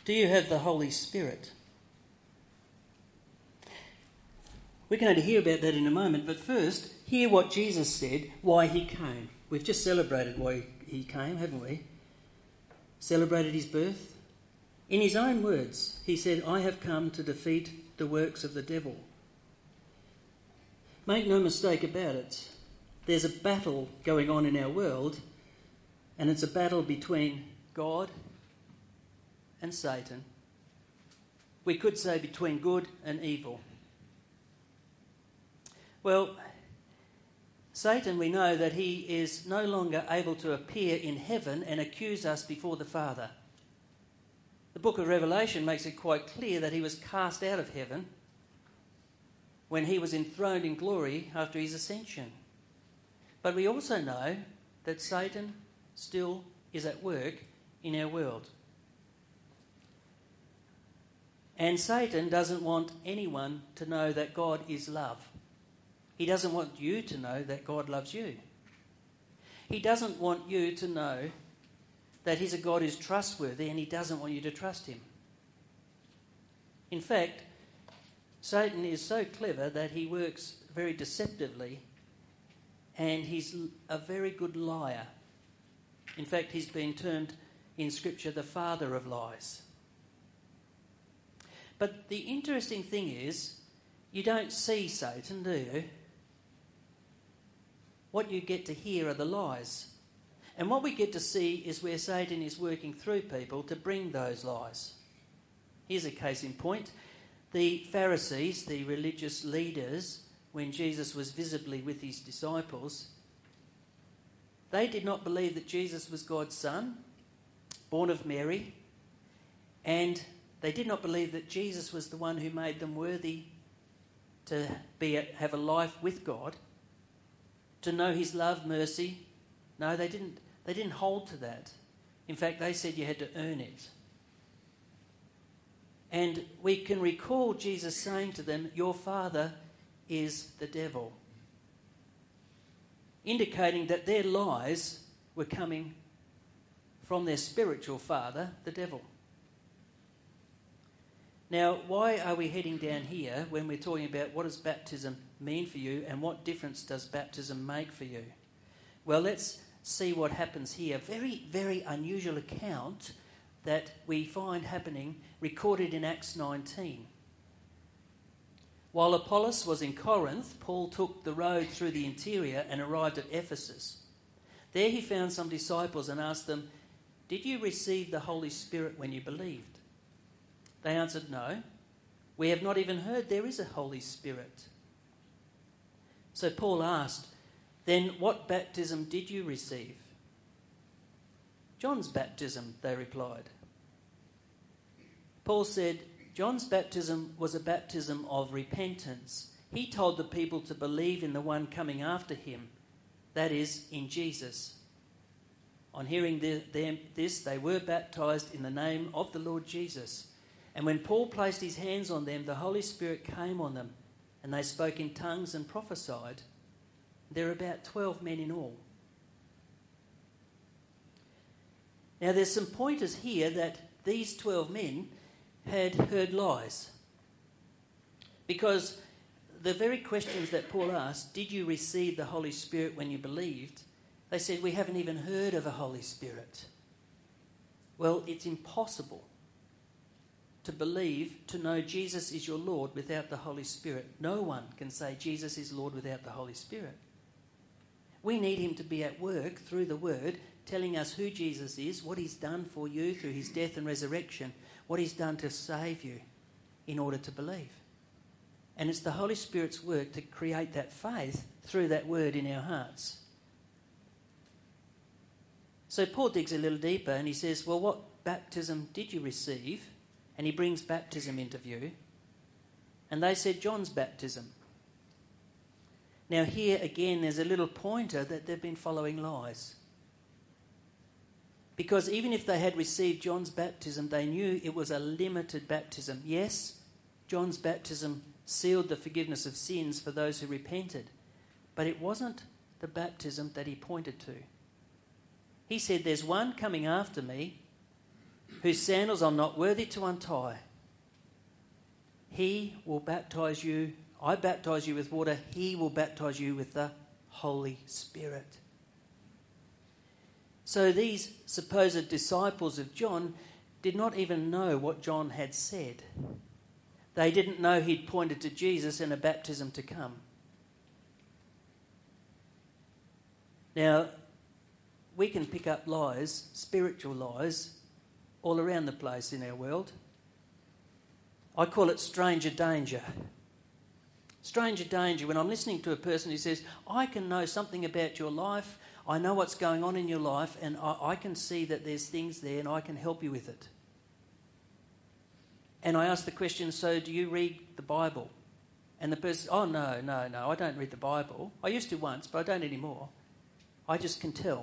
Do you have the Holy Spirit? We're going to hear about that in a moment, but first, hear what Jesus said, why he came. We've just celebrated why he came, haven't we? Celebrated his birth. In his own words, he said, I have come to defeat the works of the devil. Make no mistake about it. There's a battle going on in our world, and it's a battle between God and Satan. We could say between good and evil. Well, Satan, we know that he is no longer able to appear in heaven and accuse us before the Father. The book of Revelation makes it quite clear that he was cast out of heaven when he was enthroned in glory after his ascension. But we also know that Satan still is at work in our world. And Satan doesn't want anyone to know that God is love. He doesn't want you to know that God loves you. He doesn't want you to know that he's a God who's trustworthy, and he doesn't want you to trust him. In fact, Satan is so clever that he works very deceptively, and he's a very good liar. In fact, he's been termed in Scripture the father of lies. But the interesting thing is, you don't see Satan, do you? What you get to hear are the lies. And what we get to see is where Satan is working through people to bring those lies. Here's a case in point. The Pharisees, the religious leaders, when Jesus was visibly with his disciples, they did not believe that Jesus was God's son, born of Mary, and they did not believe that Jesus was the one who made them worthy to have a life with God, to know his love, mercy. No, they didn't hold to that. In fact, they said you had to earn it. And we can recall Jesus saying to them, your father is the devil, indicating that their lies were coming from their spiritual father, the devil. Now, why are we heading down here when we're talking about what does baptism mean for you and what difference does baptism make for you? Well, let's see what happens here. Very, very unusual account that we find happening, recorded in Acts 19. While Apollos was in Corinth, Paul took the road through the interior and arrived at Ephesus. There he found some disciples and asked them, did you receive the Holy Spirit when you believed? They answered, no, we have not even heard there is a Holy Spirit. So Paul asked, then what baptism did you receive? John's baptism, they replied. Paul said, John's baptism was a baptism of repentance. He told the people to believe in the one coming after him, that is, in Jesus. On hearing this, they were baptized in the name of the Lord Jesus. And when Paul placed his hands on them, the Holy Spirit came on them, and they spoke in tongues and prophesied. There are about 12 men in all. Now there's some pointers here that these 12 men had heard lies. Because the very questions that Paul asked, did you receive the Holy Spirit when you believed? They said, we haven't even heard of a Holy Spirit. Well, it's impossible to believe, to know Jesus is your Lord without the Holy Spirit. No one can say Jesus is Lord without the Holy Spirit. We need him to be at work through the Word, telling us who Jesus is, what he's done for you through his death and resurrection, what he's done to save you in order to believe. And it's the Holy Spirit's work to create that faith through that Word in our hearts. So Paul digs a little deeper and he says, well, what baptism did you receive? And he brings baptism into view. And they said John's baptism. Now here again there's a little pointer that they've been following lies. Because even if they had received John's baptism, they knew it was a limited baptism. Yes, John's baptism sealed the forgiveness of sins for those who repented. But it wasn't the baptism that he pointed to. He said, there's one coming after me whose sandals I'm not worthy to untie. He will baptize you. I baptize you with water. He will baptize you with the Holy Spirit. So these supposed disciples of John did not even know what John had said. They didn't know he'd pointed to Jesus and a baptism to come. Now, we can pick up lies, spiritual lies, all around the place in our world. I call it stranger danger. Stranger danger when I'm listening to a person who says, I can know something about your life, I know what's going on in your life, and I can see that there's things there and I can help you with it. And I ask the question, so do you read the Bible? And the person, oh no, I don't read the Bible. I used to once, but I don't anymore. I just can tell.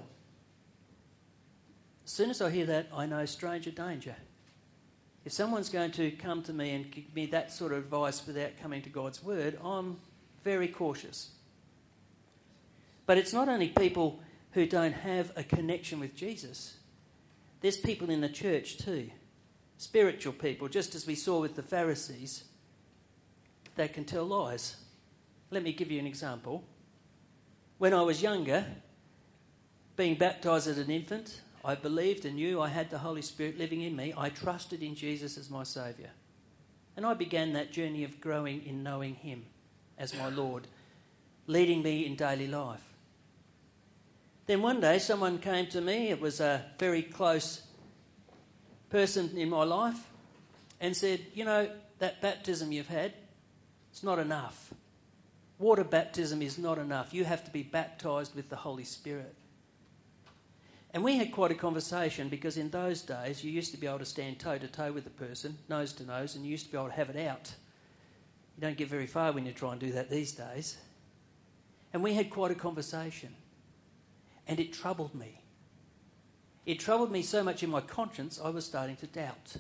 As soon as I hear that, I know stranger danger. If someone's going to come to me and give me that sort of advice without coming to God's word, I'm very cautious. But it's not only people who don't have a connection with Jesus. There's people in the church too. Spiritual people, just as we saw with the Pharisees, that can tell lies. Let me give you an example. When I was younger, being baptised as an infant, I believed and knew I had the Holy Spirit living in me. I trusted in Jesus as my Saviour. And I began that journey of growing in knowing Him as my Lord, leading me in daily life. Then one day someone came to me, it was a very close person in my life, and said, you know, that baptism you've had, it's not enough. Water baptism is not enough. You have to be baptised with the Holy Spirit. And we had quite a conversation because in those days you used to be able to stand toe to toe with a person, nose to nose, and you used to be able to have it out. You don't get very far when you try and do that these days. And we had quite a conversation. And it troubled me. It troubled me so much in my conscience, I was starting to doubt.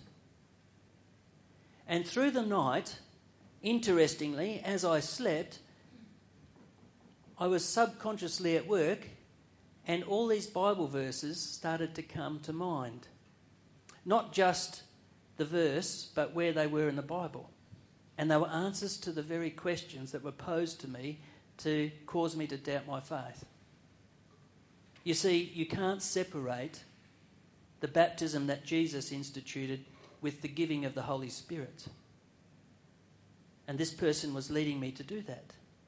And through the night, interestingly, as I slept, I was subconsciously at work, and all these Bible verses started to come to mind. Not just the verse, but where they were in the Bible. And they were answers to the very questions that were posed to me to cause me to doubt my faith. You see, you can't separate the baptism that Jesus instituted with the giving of the Holy Spirit. And this person was leading me to do that.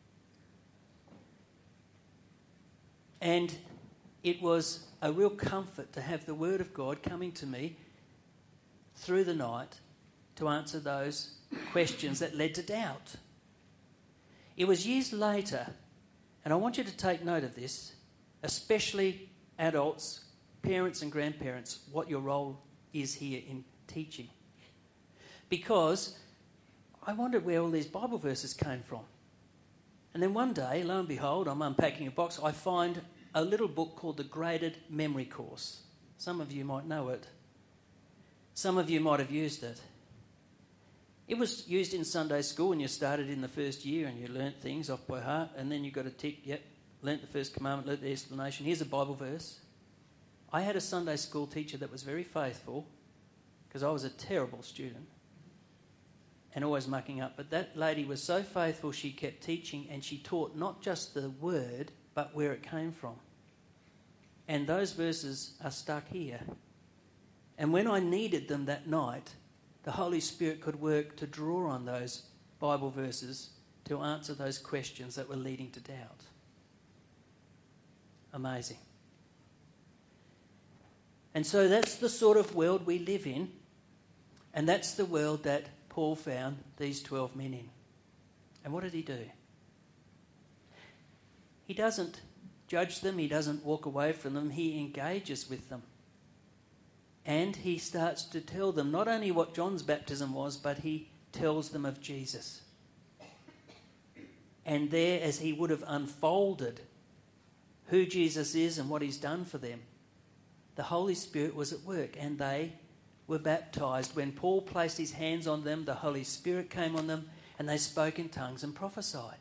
And it was a real comfort to have the Word of God coming to me through the night to answer those questions that led to doubt. It was years later, and I want you to take note of this, especially adults, parents and grandparents, what your role is here in teaching. Because I wondered where all these Bible verses came from. And then one day, lo and behold, I'm unpacking a box, I find a little book called the Graded Memory Course. Some of you might know it. Some of you might have used it. It was used in Sunday school when you started in the first year and you learnt things off by heart, and then you got a tick, yep, learnt the first commandment, learnt the explanation. Here's a Bible verse. I had a Sunday school teacher that was very faithful because I was a terrible student and always mucking up. But that lady was so faithful, she kept teaching, and she taught not just the word, but where it came from. And those verses are stuck here. And when I needed them that night, the Holy Spirit could work to draw on those Bible verses to answer those questions that were leading to doubt. Amazing. And so that's the sort of world we live in, and that's the world that Paul found these 12 men in. And what did he do? He doesn't judge them, he doesn't walk away from them, he engages with them. And he starts to tell them not only what John's baptism was, but he tells them of Jesus. And there, as he would have unfolded who Jesus is and what he's done for them, the Holy Spirit was at work, and they were baptised. When Paul placed his hands on them, the Holy Spirit came on them, and they spoke in tongues and prophesied.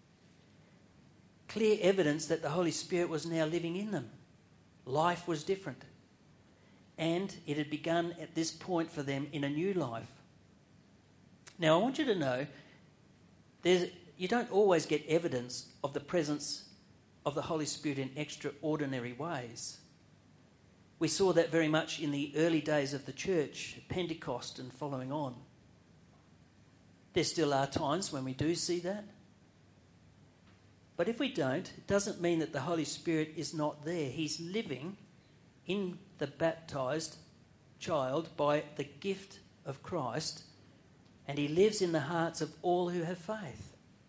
Clear evidence that the Holy Spirit was now living in them. Life was different. And it had begun at this point for them in a new life. Now, I want you to know, you don't always get evidence of the presence of the Holy Spirit in extraordinary ways. We saw that very much in the early days of the church, Pentecost and following on. There still are times when we do see that. But if we don't, it doesn't mean that the Holy Spirit is not there. He's living in the baptised child by the gift of Christ, and he lives in the hearts of all who have faith.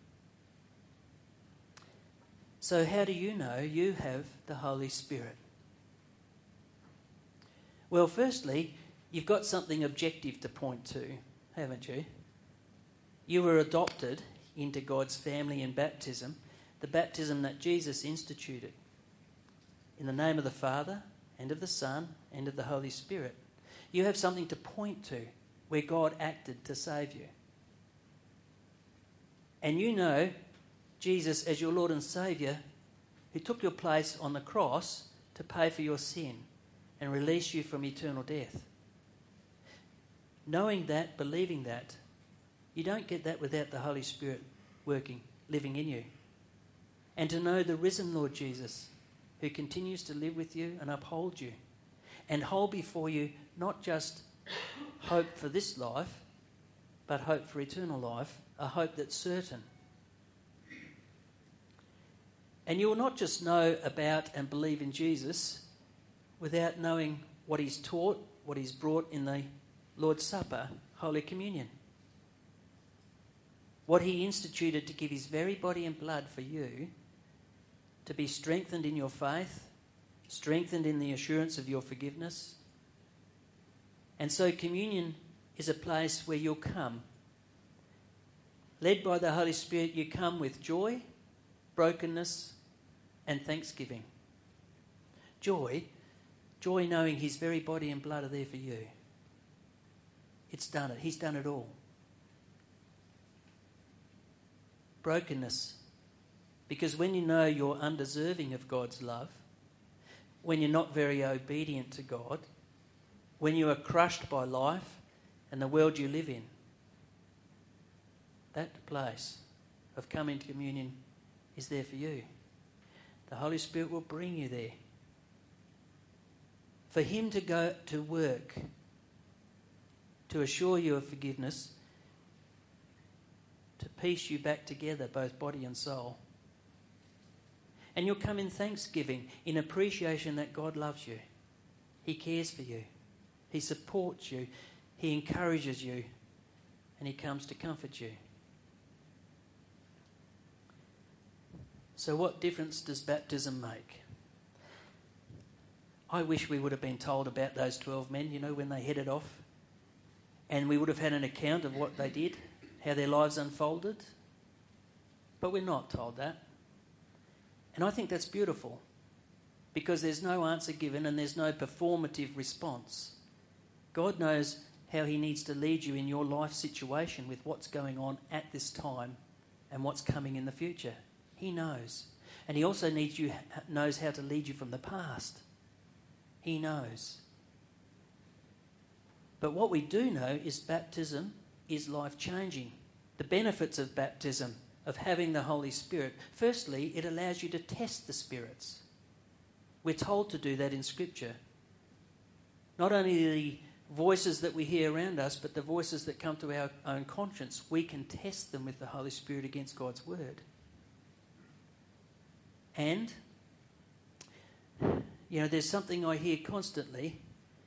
So how do you know you have the Holy Spirit? Well, firstly, you've got something objective to point to, haven't you? You were adopted into God's family in baptism, the baptism that Jesus instituted, in the name of the Father and of the Son and of the Holy Spirit. You have something to point to where God acted to save you. And you know Jesus as your Lord and Saviour, who took your place on the cross to pay for your sin and release you from eternal death. Knowing that, believing that, you don't get that without the Holy Spirit working, living in you. And to know the risen Lord Jesus, who continues to live with you and uphold you, and hold before you not just hope for this life, but hope for eternal life, a hope that's certain. And you will not just know about and believe in Jesus without knowing what he's taught, what he's brought in the Lord's Supper, Holy Communion. What he instituted to give his very body and blood for you, to be strengthened in your faith, strengthened in the assurance of your forgiveness. And so communion is a place where you'll come. Led by the Holy Spirit, you come with joy, brokenness, and thanksgiving. Joy knowing his very body and blood are there for you. It's done it. He's done it all. Brokenness, because when you know you're undeserving of God's love, when you're not very obedient to God, when you are crushed by life and the world you live in, that place of coming to communion is there for you. The Holy Spirit will bring you there. For him to go to work, to assure you of forgiveness, to piece you back together, both body and soul. And you'll come in thanksgiving, in appreciation that God loves you. He cares for you. He supports you. He encourages you. And he comes to comfort you. So what difference does baptism make? I wish we would have been told about those 12 men, when they headed off. And we would have had an account of what they did, how their lives unfolded. But we're not told that. And I think that's beautiful, because there's no answer given and there's no performative response. God knows how he needs to lead you in your life situation with what's going on at this time and what's coming in the future. He knows. And he also knows how to lead you from the past. He knows. But what we do know is baptism is life-changing. The benefits of baptism, of having the Holy Spirit. Firstly, it allows you to test the spirits. We're told to do that in Scripture. Not only the voices that we hear around us, but the voices that come to our own conscience, we can test them with the Holy Spirit against God's Word. And, there's something I hear constantly.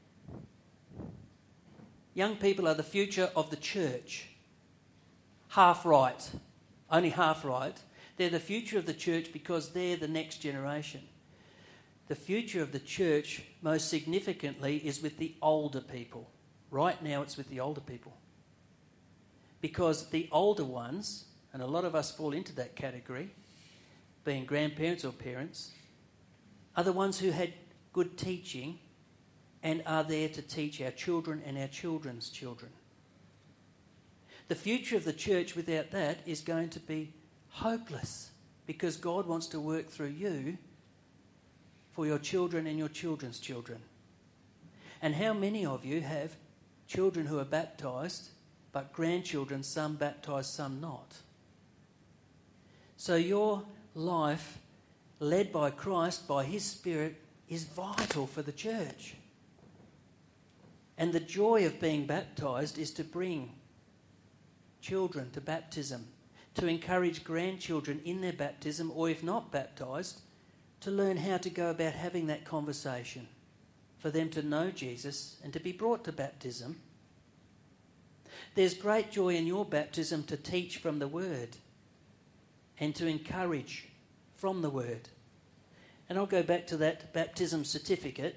Young people are the future of the church. Half right. Only half right. They're the future of the church because they're the next generation. The future of the church, most significantly, is with the older people. Right now it's with the older people. Because the older ones, and a lot of us fall into that category, being grandparents or parents, are the ones who had good teaching and are there to teach our children and our children's children. The future of the church without that is going to be hopeless, because God wants to work through you for your children and your children's children. And how many of you have children who are baptised, but grandchildren, some baptised, some not? So your life, led by Christ, by his Spirit, is vital for the church. And the joy of being baptised is to bring children to baptism, to encourage grandchildren in their baptism, or if not baptised, to learn how to go about having that conversation, for them to know Jesus and to be brought to baptism. There's great joy in your baptism to teach from the Word and to encourage from the Word. And I'll go back to that baptism certificate.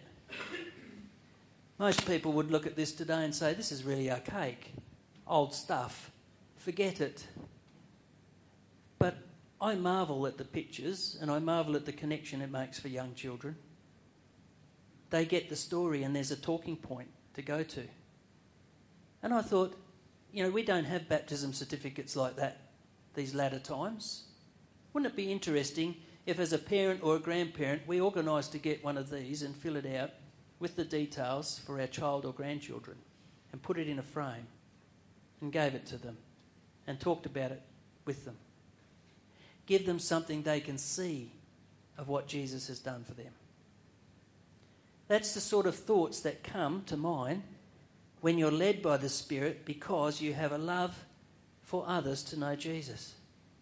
Most people would look at this today and say, this is really archaic, old stuff, forget it. But I marvel at the pictures and I marvel at the connection it makes for young children. They get the story and there's a talking point to go to. And I thought, we don't have baptism certificates like that these latter times. Wouldn't it be interesting if as a parent or a grandparent we organised to get one of these and fill it out with the details for our child or grandchildren and put it in a frame and gave it to them and talked about it with them. Give them something they can see of what Jesus has done for them. That's the sort of thoughts that come to mind when you're led by the Spirit because you have a love for others to know Jesus.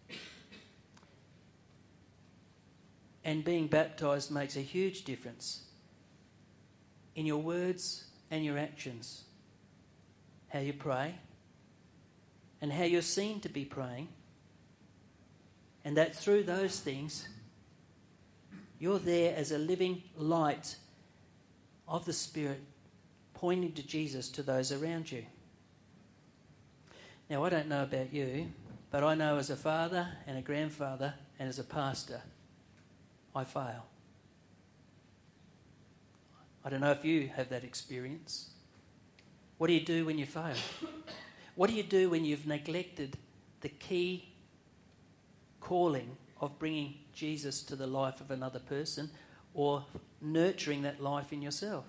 And being baptised makes a huge difference in your words and your actions, how you pray and how you're seen to be praying, and that through those things you're there as a living light of the Spirit pointing to Jesus to those around you. Now, I don't know about you, but I know as a father and a grandfather and as a pastor, I fail. I don't know if you have that experience. What do you do when you fail? What do you do when you've neglected the key calling of bringing Jesus to the life of another person or nurturing that life in yourself?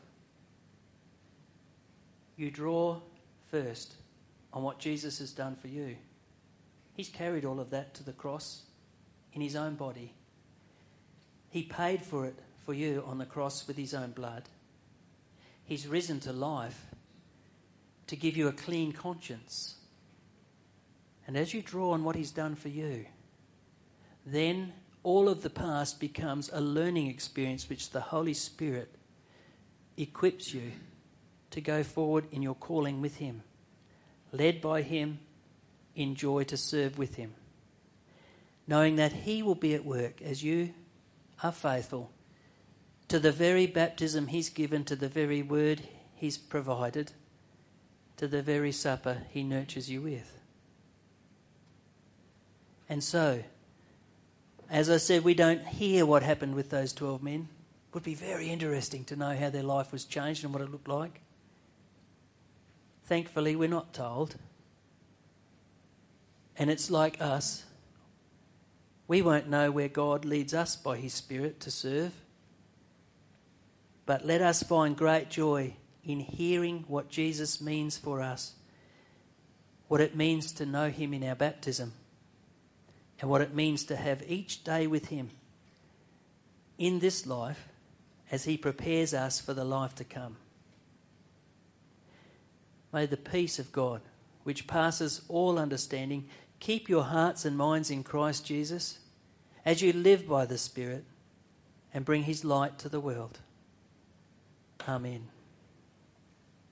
You draw first on what Jesus has done for you. He's carried all of that to the cross in his own body. He paid for it for you on the cross with his own blood. He's risen to life to give you a clean conscience. And as you draw on what he's done for you, then all of the past becomes a learning experience which the Holy Spirit equips you to go forward in your calling with him, led by him, in joy to serve with him, knowing that he will be at work as you are faithful to the very baptism he's given, to the very word he's provided, to the very supper he nurtures you with. And so, as I said, we don't hear what happened with those 12 men. It would be very interesting to know how their life was changed and what it looked like. Thankfully, we're not told. And it's like us. We won't know where God leads us by his Spirit to serve. But let us find great joy in hearing what Jesus means for us, what it means to know him in our baptism, and what it means to have each day with him in this life as he prepares us for the life to come. May the peace of God, which passes all understanding, keep your hearts and minds in Christ Jesus as you live by the Spirit and bring his light to the world. Amen.